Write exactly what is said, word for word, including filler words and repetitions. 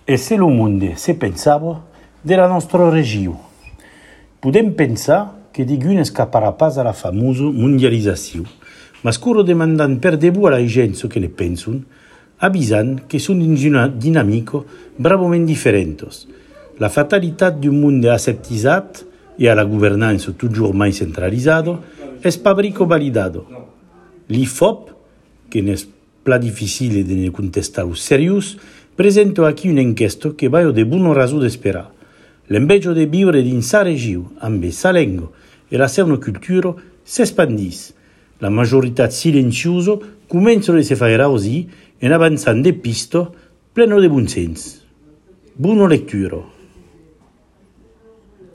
E se lo mondo se pensava della nostra regione, podem pensare che di gune scapparà pas alla famosa mondializzazione, ma scuro demandando per debù alla gente che ne pensano, avvisando che sono in una dinamica bravamente differente. La fatalità di un mondo aseptizzato e alla governanza toujours mai centralizzata è spabrico validato. L'I F O P, che ne è più difficile di ne contestare serious, presento qui un'inchiesta che va de buon raso di sperare. L'inveggio di vivere in sa regione, amb sa lingua e la sua cultura, si espandisce. La maggiorità silenziosa comincia a si fare così e avanzando di piste pieno di buon senso. Buona lettura.